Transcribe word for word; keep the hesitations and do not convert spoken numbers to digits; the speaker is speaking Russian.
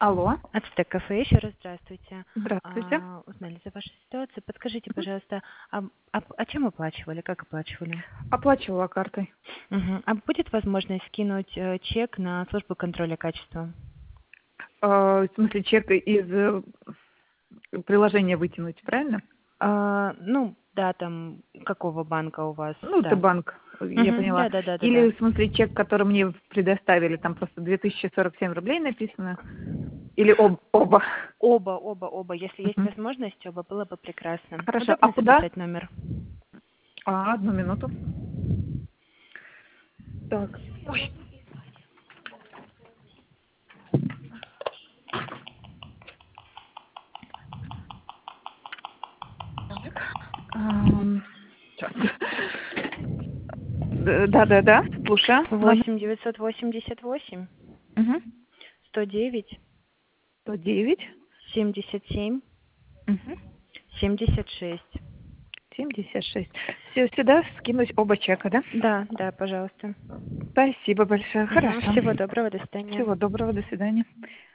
Алло. Ацтек кафе, еще раз здравствуйте. Здравствуйте. А, узнали за вашу ситуацию. Подскажите, пожалуйста, а, а, а чем оплачивали, как оплачивали? Оплачивала картой. Угу. А будет возможность скинуть э, чек на службу контроля качества? Э, в смысле, чек из э, приложения вытянуть, правильно? А, ну, да, там, какого банка у вас? Ну, это Да. банк, я Угу. поняла. Да, да, да, да, Или, да. в смысле, чек, который мне предоставили, там просто две тысячи сорок семь рублей написано. Или об, оба. Оба, оба, оба. Если есть Мгм. возможность, оба было бы прекрасно. Хорошо. А Удобно куда? записать номер? А, одну минуту. Так. Ой. Ам, щас. Д- Да-да-да, слушаю. Номер. восемь девятьсот восемьдесят восемь Угу. сто девять сто девять. семьдесят семь Угу. семьдесят шесть. семьдесят шесть. Все, сюда скинуть оба чека, да? Да, да, пожалуйста. Спасибо большое. Мгм. Хорошо. Всего доброго, до свидания. Всего доброго. До свидания.